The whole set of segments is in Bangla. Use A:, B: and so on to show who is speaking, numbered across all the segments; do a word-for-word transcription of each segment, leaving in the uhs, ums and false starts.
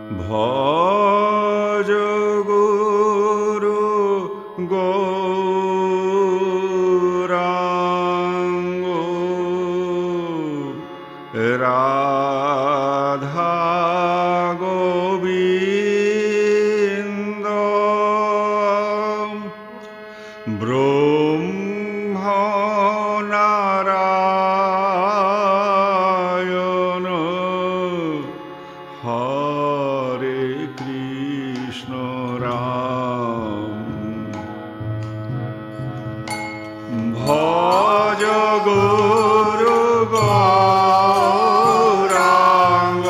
A: ভজ গুরু গৌরাঙ্গ রাধা গোবিন্দ ব্রহ্ম নারায়ণ হরে কৃষ্ণ রাম ভজ গুরু গৌরাঙ্গ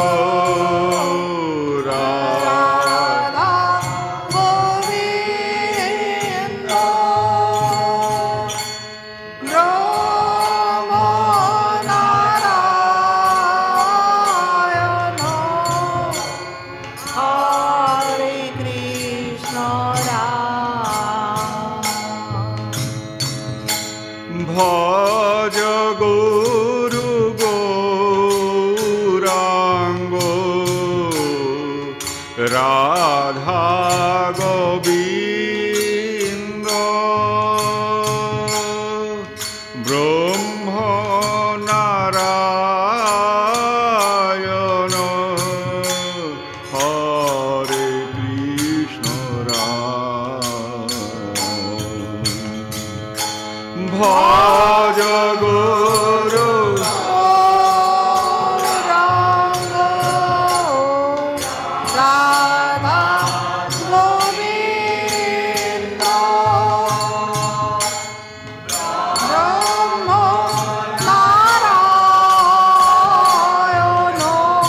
A: রাধা গোবিন্দ ব্রহ্ম নারায়ণ হরে কৃষ্ণ রাম ভজ গুরু গৌরাঙ্গ রাধা গোবিন্দ ব্রহ্ম নারায়ণ হরে কৃষ্ণ রাম ভজ গুরু গৌরাঙ্গ রাধা গোবিন্দ ব্রহ্ম নারায়ণ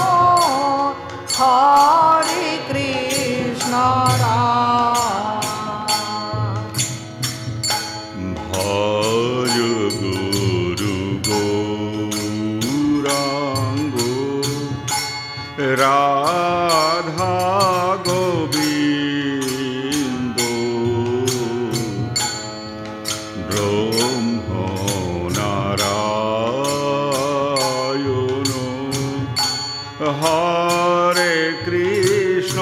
A: হরে কৃষ্ণ রাম ভজ গুরু গৌরাঙ্গ রাধা গোবিন্দ ব্রহ্ম নারায়ণ হরে কৃষ্ণ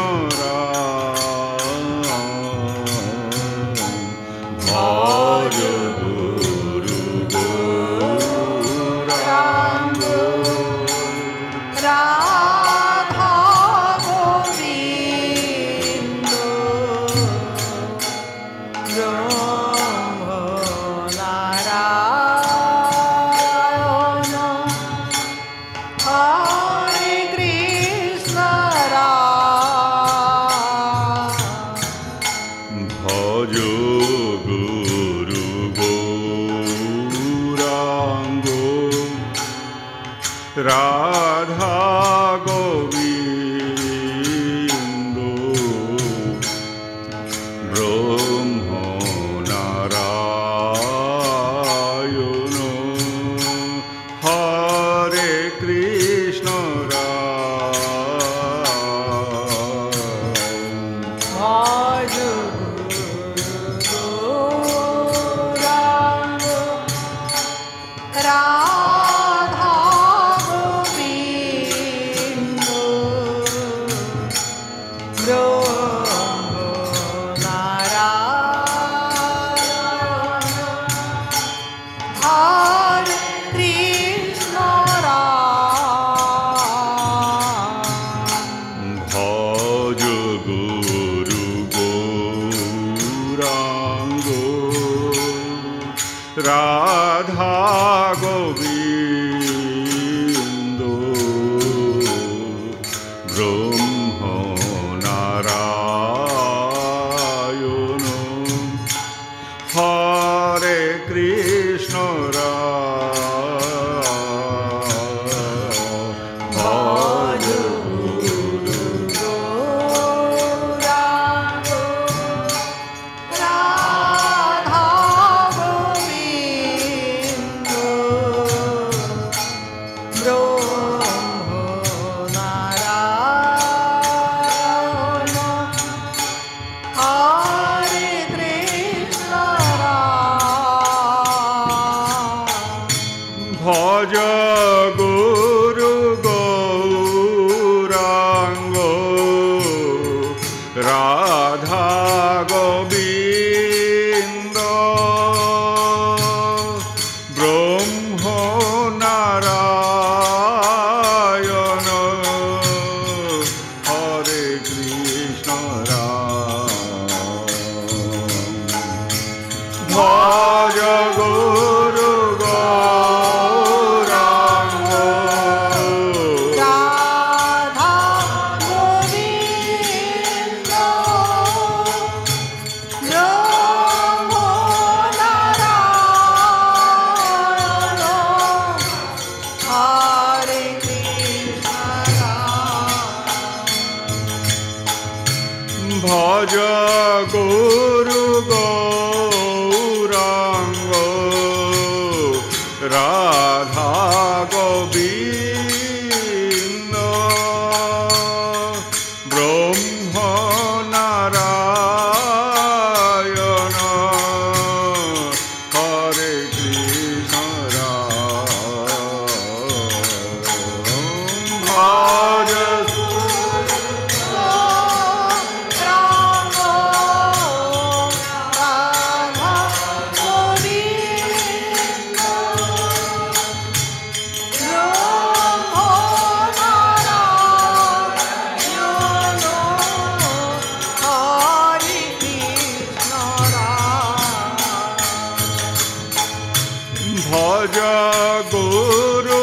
A: রাম ভজ গুরু গৌরাঙ্গ রাধা গোবিন্দ ব্রহ্ম নারায়ণ হরে কৃষ্ণ রাম ভজ গুরু গৌরাঙ্গ রাধা গোবিন্দ ব্রহ্ম নারায়ণ হরে কৃষ্ণ রাম
B: ভজ গৌরাঙ্গ রাধা গোবিন্দ ব্রহ্ম নারায়ণ হরে কৃষ্ণ রাম
A: ভজ গুরু গৌরাঙ্গ রাধা গোবিন্দ ব্রহ্ম নারায়ণ হরে কৃষ্ণ রাম ভজ গুরু
B: গৌরাঙ্গ রাধা গোবিন্দ ব্রহ্ম নারায়ণ
A: ভজ গুরু গৌরাঙ্গ রাধা গোবিন্দ ব্রহ্ম নারায়ণ হরে কৃষ্ণ রাম ভজ ভজ গুরু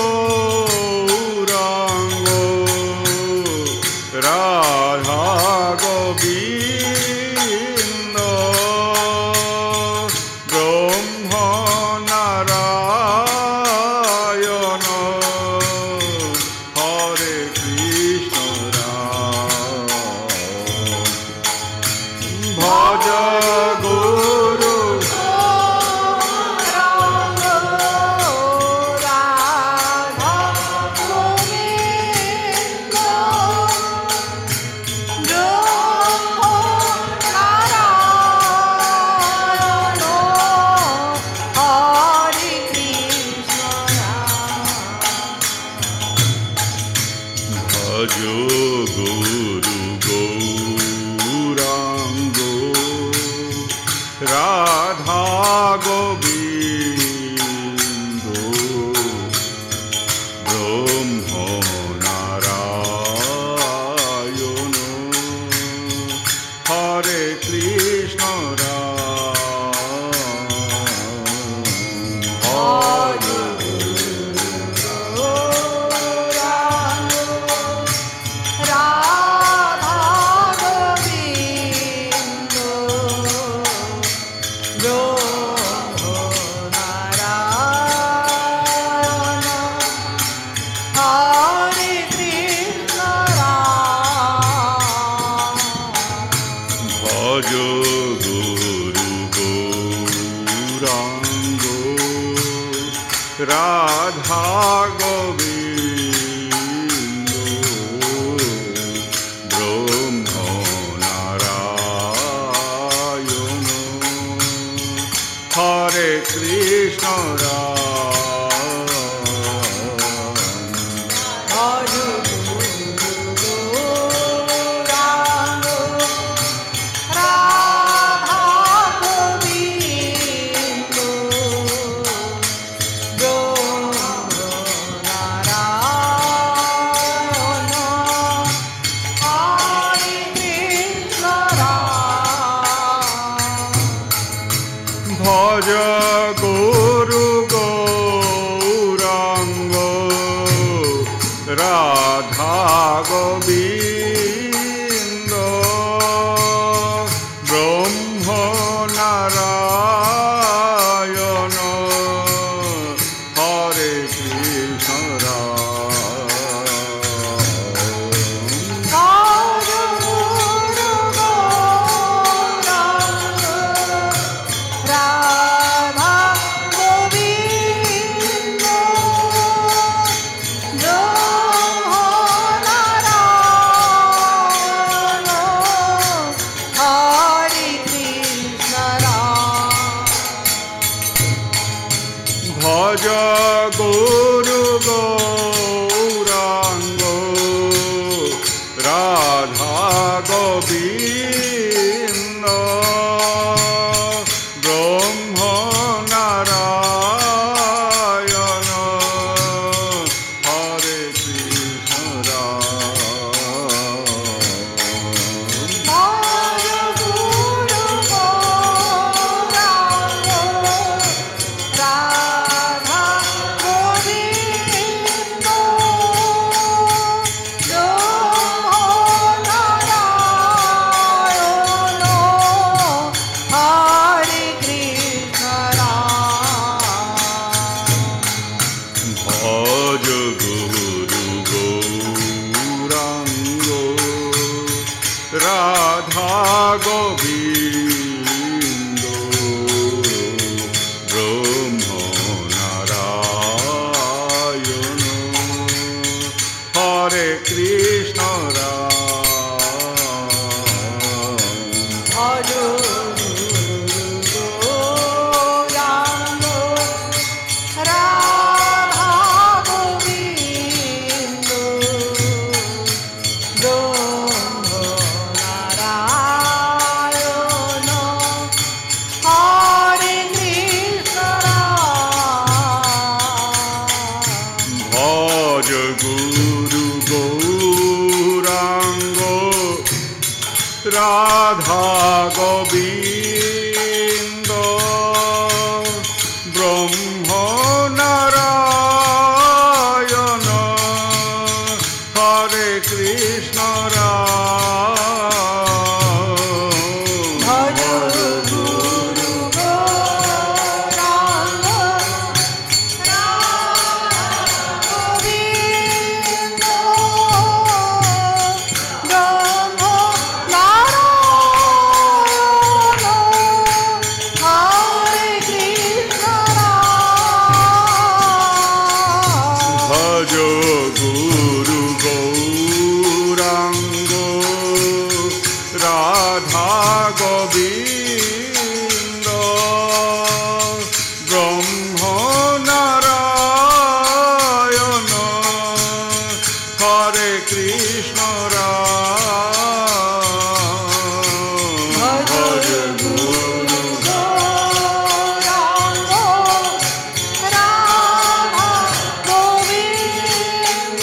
A: গৌরাঙ্গ রাধা গোবিন্দ ব্রহ্ম নারায়ণ হরে কৃষ্ণ রাম ভজ গুরু ভজ গুরু গৌরাঙ্গ রাধা গোবিন্দ ব্রহ্ম নারায়ণ হরে কৃষ্ণ রাম হরে ভজ গুরু গৌরাঙ্গ রাধা গোবিন্দ ব্রহ্ম নারায়ণ হরে কৃষ্ণ ভজ গুরু গৌরাঙ্গ রাধা গোবিন্দ ব্রহ্ম নারায়ণ হরে কৃষ্ণ ভজ গুরু গৌরাঙ্গ রাধা গোবিন্দ ব্রহ্ম নারায়ণ হরে কৃষ্ণ রাম রাধা গোবিন্দ ব্রহ্ম নারায়ণ হরে কৃষ্ণ
B: ভজ গৌরাঙ্গ রাধা গোবিন্দ ব্রহ্ম নারায়ণ হরে কৃষ্ণ
A: ভজ গুরু গৌরাঙ্গ রাধা গোবিন্দ ব্রহ্ম নারায়ণ হরে কৃষ্ণ
B: ভজ গুরু গৌরাঙ্গ গোবিন্দ ব্রহ্ম নারায়ণ হরে কৃষ্ণ
A: ভজ গুরু গৌরাঙ্গ রাধা গোবিন্দ ব্রহ্ম নারায়ণ হরে কৃষ্ণ
B: ভজ গুরু গৌরাঙ্গ রাধা গোবিন্দ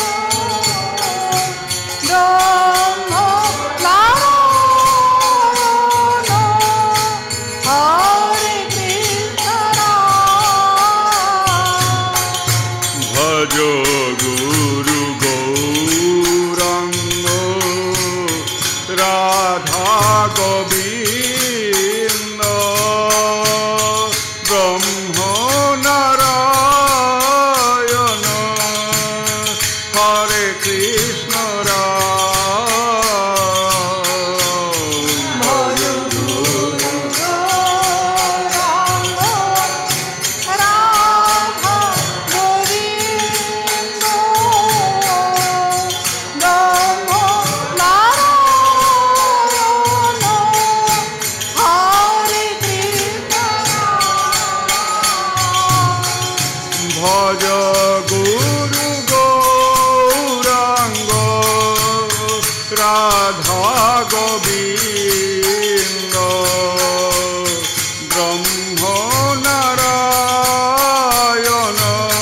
B: ব্রহ্ম নারায়ণ হরে কৃষ্ণ
A: ভজ গুরু গৌরাঙ্গ রাধা গোবিন্দ ব্রহ্ম নারায়ণ হরে কৃষ্ণ
B: ভজ গুরু গৌরাঙ্গ রাধা গোবিন্দ ব্রহ্ম নারায়ণ হরে কৃষ্ণ
A: ভজ গুরু গৌরাঙ্গ রাধা গোবিন্দ ব্রহ্ম নারায়ণ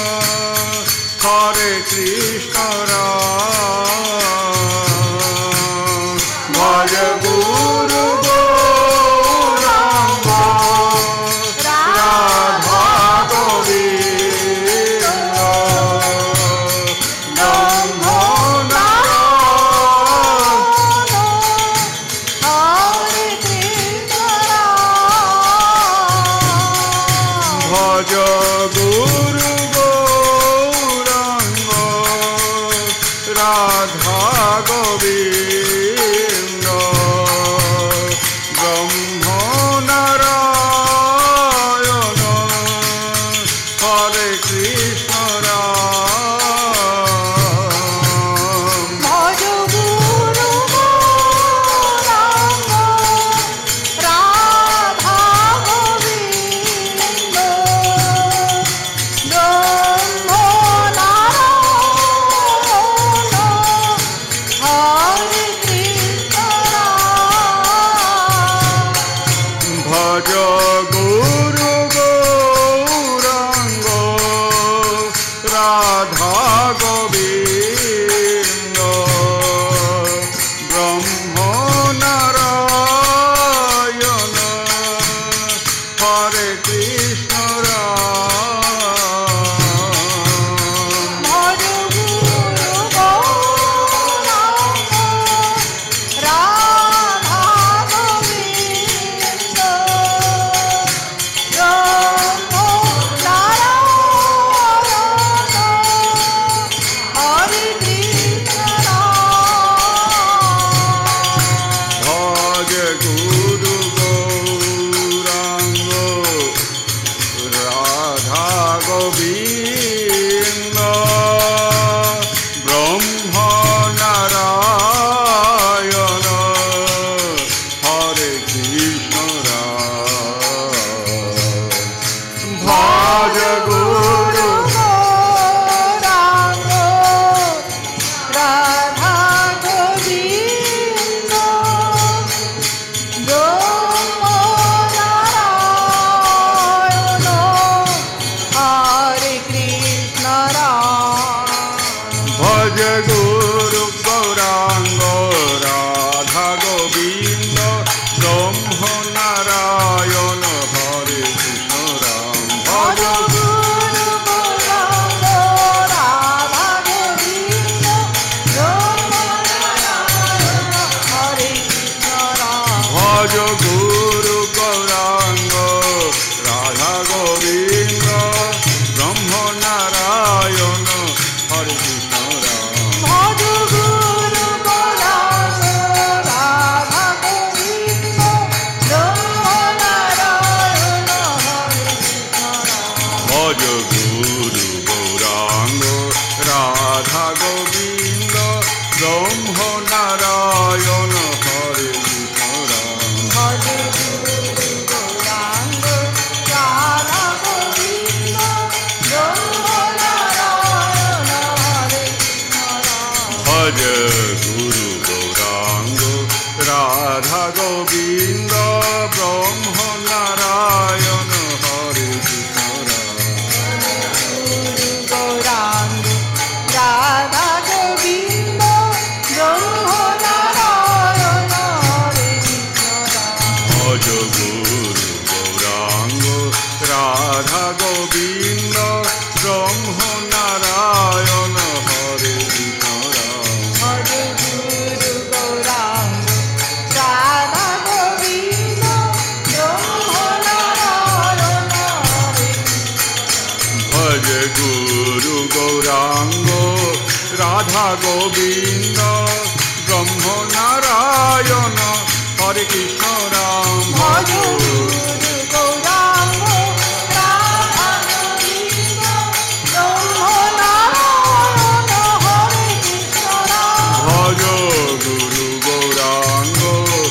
A: হরে কৃষ্ণ ভজ গুরু গৌরাঙ্গ রাধা গোবিন্দ ব্রহ্ম নারায়ণ
B: হরে কৃষ্ণ
A: ভজ গুরু গৌরাঙ্গ রাধা গোবিন্দ ব্রহ্ম নারায়ণ হরে কৃষ্ণ
B: ভজ গুরু গৌরাঙ্গ রাধা গোবিন্দ ব্রহ্ম নারায়ণ হরে
A: ভজ গুরু গৌরাঙ্গ রাধা গোবিন্দ ব্রহ্ম নারায়ণ হরে কৃষ্ণ রাম
B: ভজ গুরু গৌরাঙ্গ রাধা গোবিন্দ ব্রহ্ম নারায়ণ হরে কৃষ্ণ রাম
A: ভজ গুরু গৌরাঙ্গ রাধা গোবিন্দ ব্রহ্ম নারায়ণ হরে কৃষ্ণ রাম
B: ভজ গুরু গৌরাঙ্গ রাধা গোবিন্দ ব্রহ্ম নারায়ণ হরে কৃষ্ণ রাম
A: ভজ গুরু গৌরাঙ্গ রাধা গোবিন্দ ব্রহ্ম নারায়ণ হরে কৃষ্ণ রাম
B: গুরু গৌরাঙ্গ রাধা গোবিন্দ ব্রহ্ম নারায়ণ হরে কৃষ্ণ রাম
A: ভজ গুরু গৌরাঙ্গ রাধা গোবিন্দ ব্রহ্ম নারায়ণ হরে কৃষ্ণ রাম
B: ভজ গুরু গৌরাঙ্গ রাধা গোবিন্দ ব্রহ্ম নারায়ণ হরে
A: ভজ গুরু গৌরাঙ্গ রাধা গোবিন্দ ব্রহ্ম নারায়ণ হরে কৃষ্ণ রাম
B: ভজ গুরু গৌরাঙ্গ রাধা গোবিন্দ ব্রহ্ম নারায়ণ হরে কৃষ্ণ রাম
A: ভজ গুরু গৌরাঙ্গ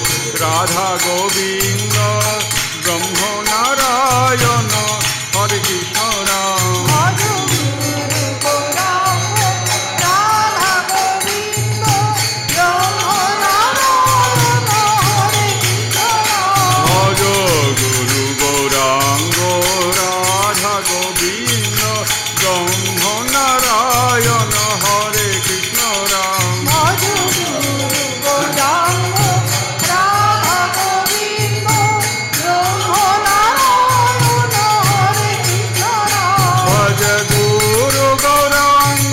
A: রাধা গোবিন্দ ব্রহ্ম নারায়ণ হরে কৃষ্ণ রাম
B: ভজ গুরু গৌরাঙ্গ রাধা গোবিন্দ ব্রহ্ম নারায়ণ হরে কৃষ্ণ রাম
A: ভজ গুরু গৌরাঙ্গ রাধা গোবিন্দ ব্রহ্ম নারায়ণ হরে কৃষ্ণ রাম
B: ভজ গুরু গৌরাঙ্গ রাধা গোবিন্দ ব্রহ্ম নারায়ণ হরে কৃষ্ণ রাম
A: ভজ গুরু গৌরাঙ্গ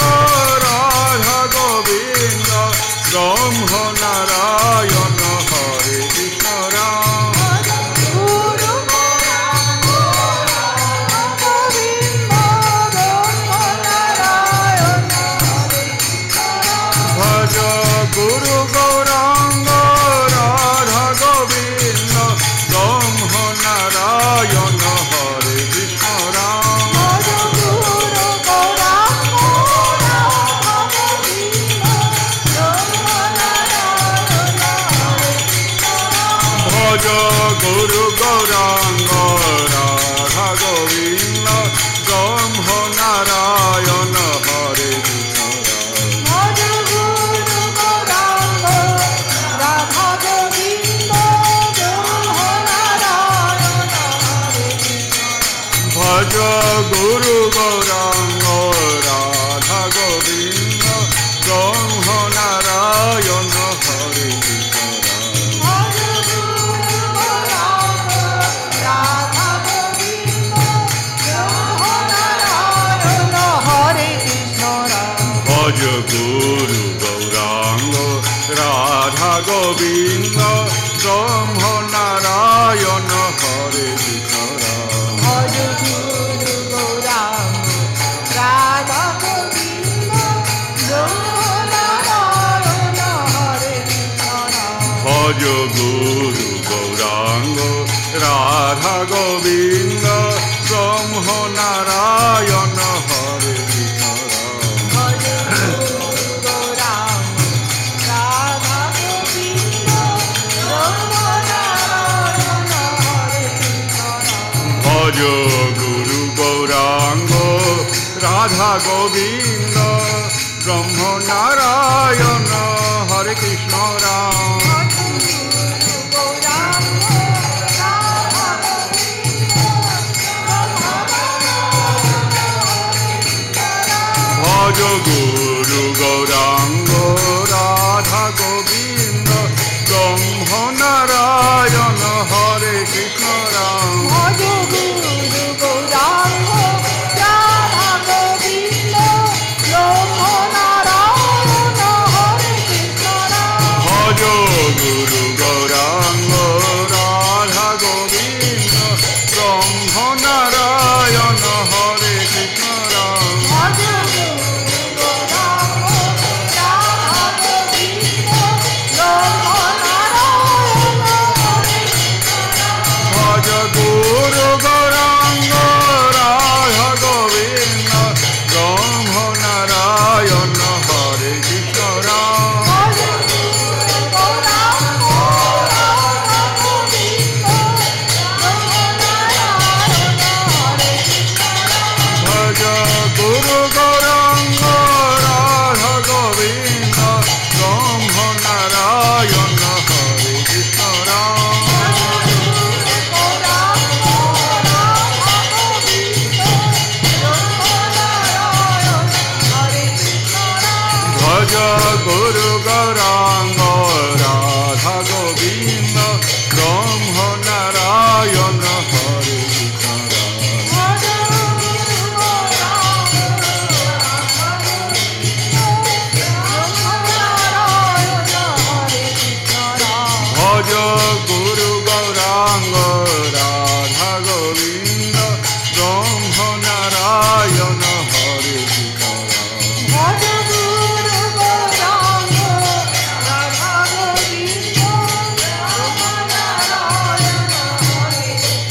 A: রাধা গোবিন্দ ব্রহ্ম নারায়ণ হরে কৃষ্ণ রাম
B: ভজ গুরু গৌরাঙ্গ রাধা গোবিন্দ ব্রহ্ম নারায়ণ হরে কৃষ্ণ রাম
A: ভজ গুরু গৌরাঙ্গ রাধা গোবিন্দ ব্রহ্ম নারায়ণ হরে কৃষ্ণ রাম
B: ভজ গুরু গৌরাঙ্গ রাধা গোবিন্দ ব্রহ্ম নারায়ণ হরে কৃষ্ণ রাম
A: ভজ গুরু গৌরাঙ্গ রাধা গোবিন্দ ব্রহ্ম নারায়ণ হরে কৃষ্ণ রাম
B: ভজ গুরু গৌরাঙ্গ রাধা গোবিন্দ ব্রহ্ম নারায়ণ হরে কৃষ্ণ রাম
A: ভজ গুরু গৌরাঙ্গ রাধা গোবিন্দ ব্রহ্ম নারায়ণ হরে কৃষ্ণ রাম
B: ভজ গুরু গৌরাঙ্গ রাধা গোবিন্দ ব্রহ্ম নারায়ণ হরে কৃষ্ণ রাম
A: ভজ গুরু গৌরাঙ্গ রাধা গোবিন্দ ব্রহ্ম নারায়ণ হরে কৃষ্ণ রাম
B: ভজ গুরু গৌরাঙ্গ রাধা গোবিন্দ ব্রহ্ম নারায়ণ হরে কৃষ্ণ রাম
A: ভজ গুরু গৌরাঙ্গ রাধা গোবিন্দ ব্রহ্ম নারায়ণ হরে কৃষ্ণ রাম
B: ভজ গুরু গৌরাঙ্গ রাধা গোবিন্দ ব্রহ্ম নারায়ণ হরে কৃষ্ণ রাম
A: ভজ গুরু গৌরাঙ্গ রাধা গোবিন্দ ব্রহ্ম নারায়ণ হরে কৃষ্ণ রাম
B: ভজ গুরু গৌরাঙ্গ রাধা গোবিন্দ ব্রহ্ম নারায়ণ হরে কৃষ্ণ রাম
A: ভজ গুরু গৌরাঙ্গ রাধা গোবিন্দ ব্রহ্ম নারায়ণ হরে কৃষ্ণ রাম
B: ভজ গুরু গৌরাঙ্গ রাধা গোবিন্দ ব্রহ্ম নারায়ণ হরে কৃষ্ণ রাম
A: ভজ গুরু গৌরাঙ্গ ভজ গুরু গৌরাঙ্গ রাধা গোবিন্দ ব্রহ্ম নারায়ণ হরে কৃষ্ণ
B: ভজ গুরু গৌরাঙ্গ রাধা গোবিন্দ ব্রহ্ম নারায়ণ হরে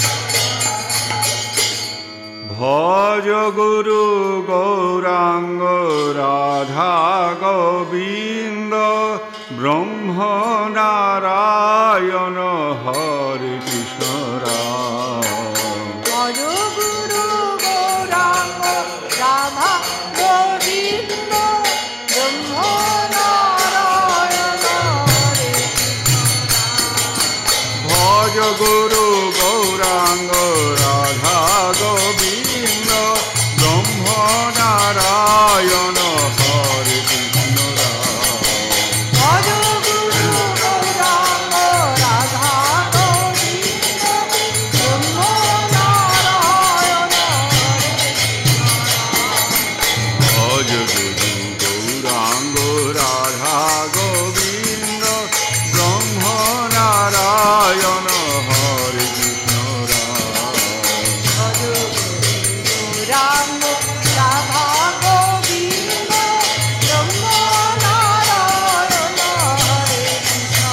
A: ভজ গুরু গৌরাঙ্গ রাধা গোবিন্দ ব্রহ্ম নারায়ণ হরে কৃষ্ণ রাম
B: ভজ গুরু গৌরাঙ্গ রাধা গোবিন্দ ব্রহ্ম নারায়ণ হরে
A: ভজ গুরু গৌরাঙ্গ রাধা গোবিন্দ ব্রহ্ম নারায়ণ হরে কৃষ্ণ রাম
B: ভজ গুরু গৌরাঙ্গ রাধা গোবিন্দ ব্রহ্ম নারায়ণ
A: ভজ গুরু গৌরাঙ্গ রাধা গোবিন্দ ব্রহ্ম নারায়ণ হরে কৃষ্ণ রাম
B: ভজ গৌরাঙ্গ রাধা গোবিন্দ ব্রহ্ম নারায়ণ হরে কৃষ্ণ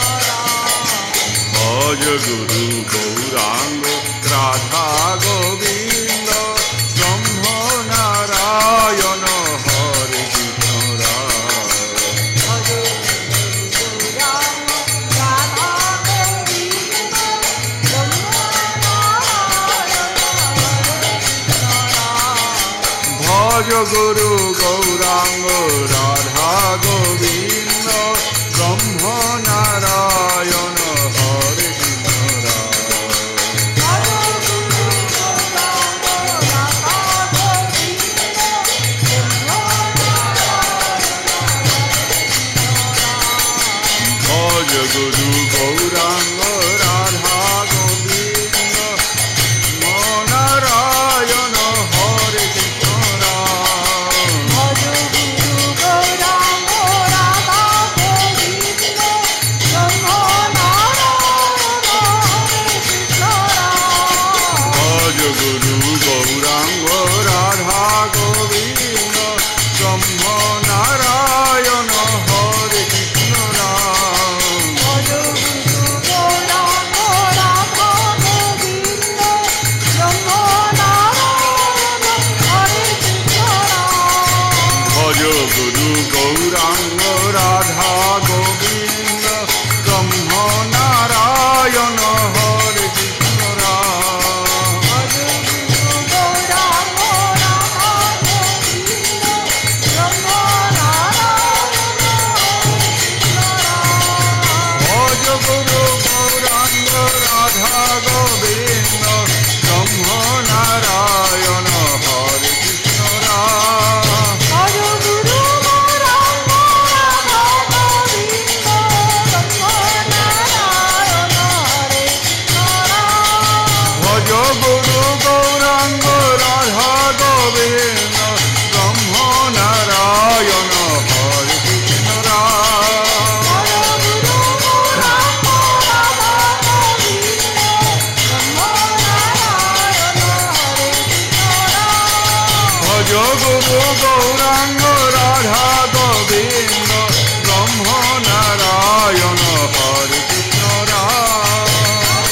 A: ভজ গুরু গৌরাঙ্গ রাধা গোবিন্দ ব্রহ্ম নারায়ণ হরে কৃষ্ণ রাম
B: ভজ গৌরাঙ্গ রাধা গোবিন্দ ব্রহ্ম নারায়ণ হরে কৃষ্ণ
A: ভজ গুরু গৌরাঙ্গ রাধা গোবিন্দ ব্রহ্ম নারায়ণ হরে কৃষ্ণ রাম
B: ভজ গুরু গৌরাঙ্গ রাধা গোবিন্দ ব্রহ্ম
A: ভজ গুরু গৌরাঙ্গ রাধা গোবিন্দ নারায়ণ হরে কৃষ্ণ রাম
B: ভজ গুরু গৌরাঙ্গ রাধা গোবিন্দ ব্রহ্ম নারায়ণ হরে কৃষ্ণ
A: ভজ গুরু গৌরাঙ্গ রাধা গোবিন্দ ব্রহ্ম নারায়ণ হরে কৃষ্ণ রাম
B: ভজ গুরু গৌরাঙ্গ রাধা গোবিন্দ ব্রহ্ম নারায়ণ হরে কৃষ্ণ
A: ভজ গুরু গৌরাঙ্গ রাধা গোবিন্দ ব্রহ্ম নারায়ণ হরে কৃষ্ণ রাম
B: ভজ গুরু গৌরাঙ্গ রাধা গোবিন্দ ব্রহ্ম নারায়ণ হরে কৃষ্ণ
A: ভজ গুরু গৌরাঙ্গ রাধা গোবিন্দ ব্রহ্ম নারায়ণ হরে কৃষ্ণ রাম
B: ভজ গুরু গৌরাঙ্গ রাধা গোবিন্দ ব্রহ্ম নারায়ণ হরে কৃষ্ণ
A: ভজ গুরু গৌরাঙ্গ রাধা গোবিন্দ ব্রহ্ম নারায়ণ হরে কৃষ্ণ রাম
B: ভজ গুরু গৌরাঙ্গ রাধা গোবিন্দ ব্রহ্ম নারায়ণ হরে কৃষ্ণ
A: ভজ গুরু গৌরাঙ্গ রাধা গোবিন্দ ব্রহ্ম নারায়ণ হরে কৃষ্ণ রাম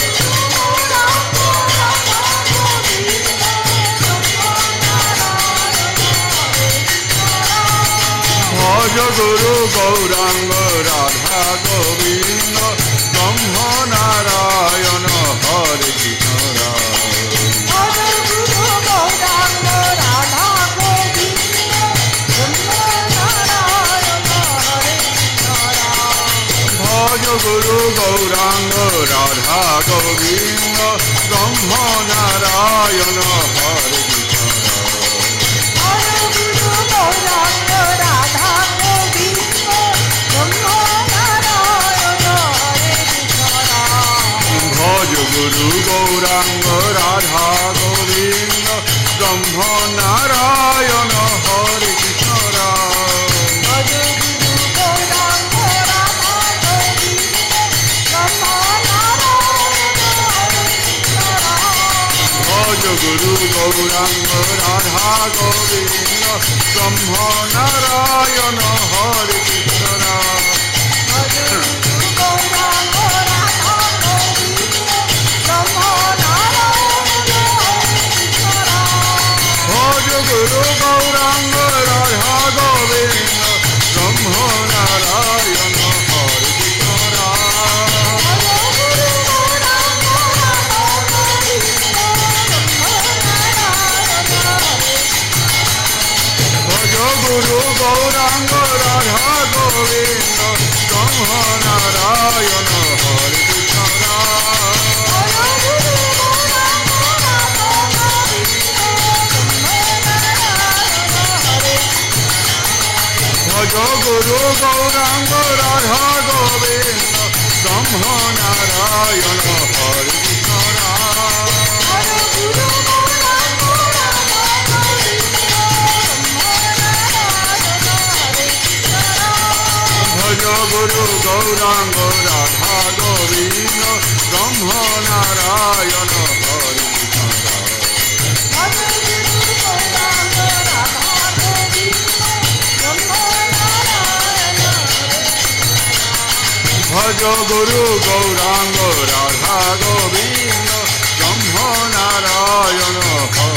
A: ভজ গুরু গৌরাঙ্গ রাধা গোবিন্দ ব্রহ্ম নারায়ণ হরে কৃষ্ণ রাম
B: ভজ গুরু গৌরাঙ্গ রাধা গোবিন্দ ব্রহ্ম নারায়ণ হরে কৃষ্ণ
A: ভজ গুরু গৌরাঙ্গ রাধা গোবিন্দ ব্রহ্ম নারায়ণ হরে কৃষ্ণ
B: ভজ গুরু গৌরাঙ্গ রাধা গোবিন্দ ব্রহ্ম নারায়ণ হরে কৃষ্ণ
A: ভজ গুরু গৌরাঙ্গ রাধা গোবিন্দ ব্রহ্ম নারায়ণ হরে কৃষ্ণ
B: ভজ গুরু গৌরাঙ্গ রাধা গোবিন্দ ব্রহ্ম
A: গুরু গৌরাঙ্গ রাধা গোবিন্দ ব্রহ্ম নারায়ণ হরে কৃষ্ণ
B: ভজ গুরু গৌরাঙ্গ রাধা গোবিন্দ ব্রহ্ম নারায়ণ হরে কৃষ্ণ
A: ভজ গুরু গৌরাঙ্গ রাধা গোবিন্দ ব্রহ্ম নারায়ণ হরে কৃষ্ণ ভজ গুরু গৌরাঙ্গ রাধা গোবিন্দ ব্রহ্ম নারায়ণ হরে কৃষ্ণ ভজ গুরু গৌরাঙ্গ রাধা গোবিন্দ ব্রহ্ম নারায়ণ হরে কৃষ্ণ ভজ গুরু গৌরাঙ্গ রাধা গোবিন্দ ব্রহ্ম নারায়ণ হরে ভজ গুরু গৌরাঙ্গ রাধা গোবিন্দ ব্রহ্ম নারায়ণ হরে